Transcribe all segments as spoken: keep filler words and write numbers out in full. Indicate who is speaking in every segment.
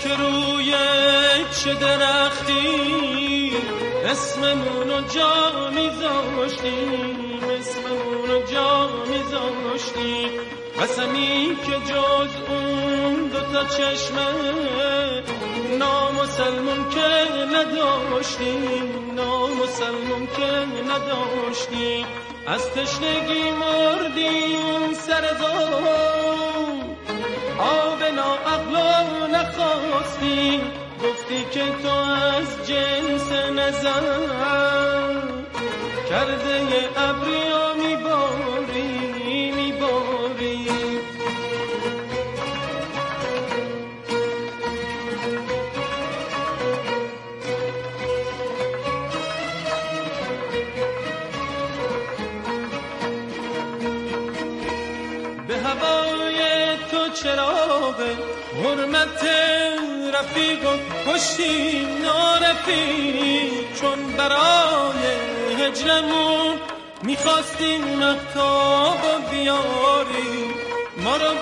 Speaker 1: که روی چه درختی اسممونو جا میذاشتیم، اسممونو جا میذاشتیم. قسمی که جز اون دوتا چشمه نامسلمون که نداشتیم، نامسلمون که نداشتیم. از تشنگی مردیم سر دام، آب ناعقلا نخواستیم. گفتی که تو از جنس نظر کرده یه ابریا میباری میباری. به هوای تو چراغ حرمت رفیق و کشتیم نارفیق، چون برای هجرمون میخواستیم مهتاب و بیاریم. ما رو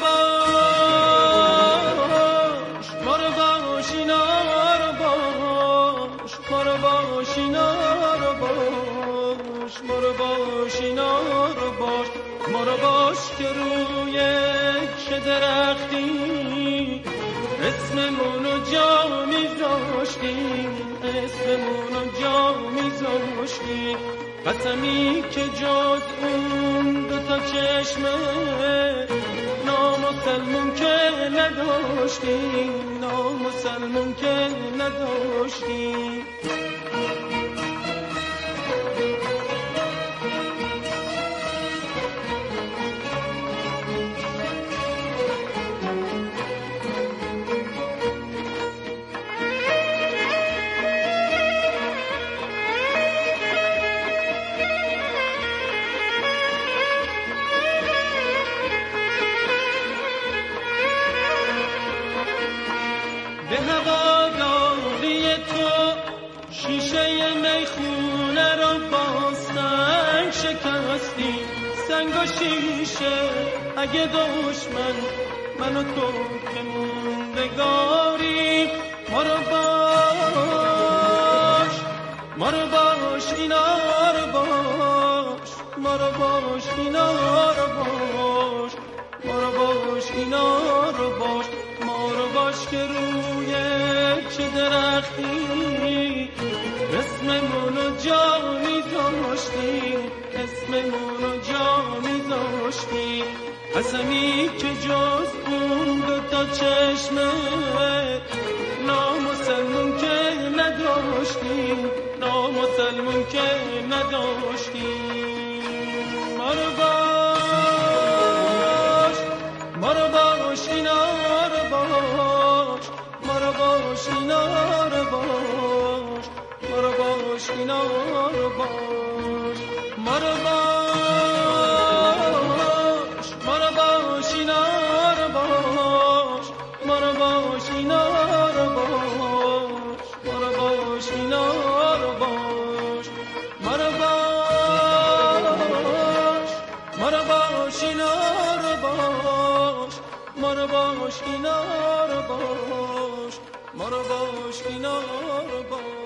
Speaker 1: باش ما رو باش اینا رو باش، ما رو باش اینا رو باش، ما رو باش اینا رو باش. ما رو باش که روی چه درختی اسممونو جا میذاشتیم، اسممونو جا میذاشتیم. قسمی که جز اون دوتا چشمه نامسلمون که نداشتیم، نامسلمون که نداشتیم. به هواداری تو شیشه میخونه رو با سنگ شکستی، سنگ و شیشه اگه دشمن من و تو که موندگاری. ما رو باش ما رو باش اینا رو باش، ما رو باش اینا رو باش، ما رو باش اینا رو باش. ما رو باش که روی چه درختی اسممونو جا میذاشتیم، اسممونو جا میذاشتیم. قسمی که جز اون دوتا چشمه نامسلمون که نداشتیم، نامسلمون که نداشتیم. ما رو باش ما رو باش اینا رو باش، ما رو باش اینا رو باش، ما رو باش اینا رو باش. ما رو باش ما رو باش اینا رو باش، ما رو باش اینا رو باش، ما رو باش اینا رو باش. ما رو باش ما رو باش اینا رو باش، ما رو باش اینا رو باش، ما رو باش اینا رو باش.